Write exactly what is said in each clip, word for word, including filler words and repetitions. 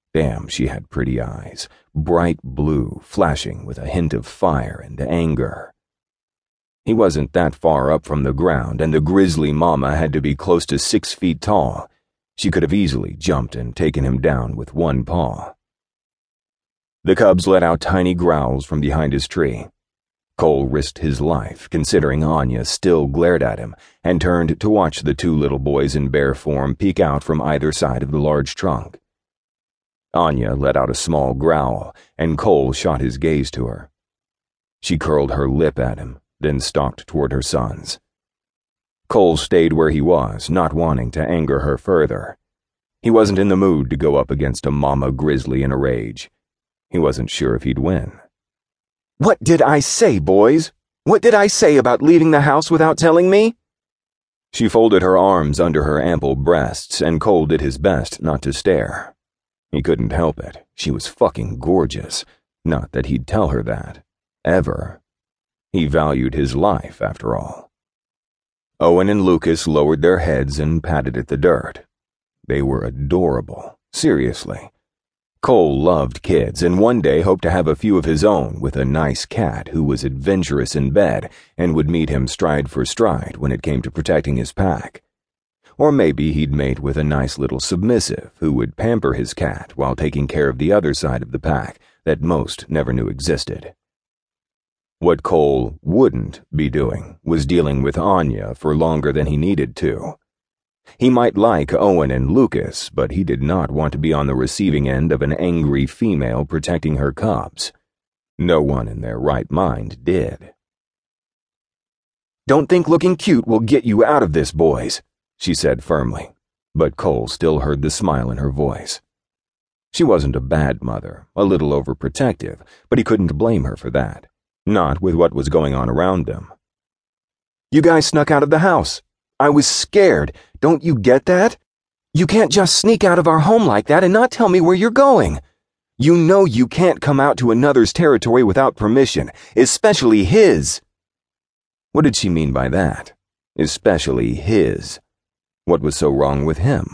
Damn, she had pretty eyes, bright blue, flashing with a hint of fire and anger. He wasn't that far up from the ground, and the grizzly mama had to be close to six feet tall. She could have easily jumped and taken him down with one paw. The cubs let out tiny growls from behind his tree. Cole risked his life, considering Anya still glared at him, and turned to watch the two little boys in bear form peek out from either side of the large trunk. Anya let out a small growl, and Cole shot his gaze to her. She curled her lip at him, then stalked toward her sons. Cole stayed where he was, not wanting to anger her further. He wasn't in the mood to go up against a mama grizzly in a rage. He wasn't sure if he'd win. "What did I say, boys? What did I say about leaving the house without telling me?" She folded her arms under her ample breasts, and Cole did his best not to stare. He couldn't help it. She was fucking gorgeous. Not that he'd tell her that. Ever. He valued his life, after all. Owen and Lucas lowered their heads and patted at the dirt. They were adorable. Seriously. Cole loved kids, and one day hoped to have a few of his own with a nice cat who was adventurous in bed and would meet him stride for stride when it came to protecting his pack. Or maybe he'd mate with a nice little submissive who would pamper his cat while taking care of the other side of the pack that most never knew existed. What Cole wouldn't be doing was dealing with Anya for longer than he needed to. He might like Owen and Lucas, but he did not want to be on the receiving end of an angry female protecting her cubs. No one in their right mind did. "Don't think looking cute will get you out of this, boys," she said firmly, but Cole still heard the smile in her voice. She wasn't a bad mother, a little overprotective, but he couldn't blame her for that. Not with what was going on around them. "You guys snuck out of the house. I was scared. Don't you get that? You can't just sneak out of our home like that and not tell me where you're going. You know you can't come out to another's territory without permission, especially his." What did she mean by that? Especially his. What was so wrong with him?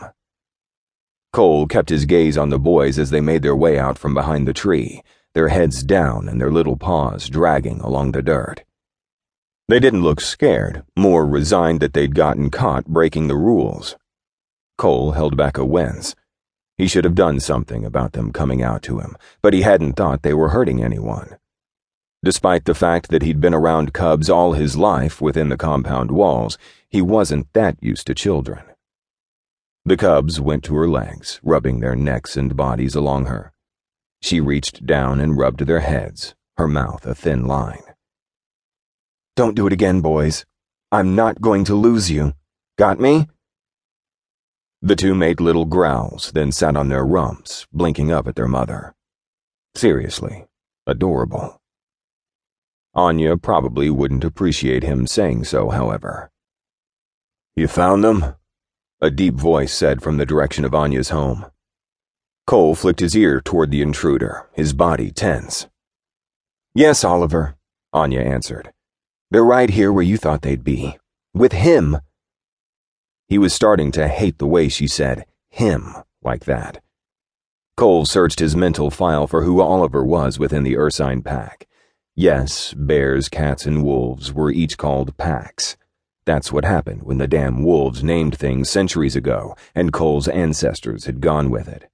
Cole kept his gaze on the boys as they made their way out from behind the tree, their heads down and their little paws dragging along the dirt. They didn't look scared, more resigned that they'd gotten caught breaking the rules. Cole held back a wince. He should have done something about them coming out to him, but he hadn't thought they were hurting anyone. Despite the fact that he'd been around cubs all his life within the compound walls, he wasn't that used to children. The cubs went to her legs, rubbing their necks and bodies along her. She reached down and rubbed their heads, her mouth a thin line. "Don't do it again, boys. I'm not going to lose you. Got me?" The two made little growls, then sat on their rumps, blinking up at their mother. Seriously, adorable. Anya probably wouldn't appreciate him saying so, however. "You found them?" a deep voice said from the direction of Anya's home. Cole flicked his ear toward the intruder, his body tense. "Yes, Oliver," Anya answered. "They're right here where you thought they'd be. With him." He was starting to hate the way she said him like that. Cole searched his mental file for who Oliver was within the Ursine pack. Yes, bears, cats, and wolves were each called packs. That's what happened when the damn wolves named things centuries ago, and Cole's ancestors had gone with it.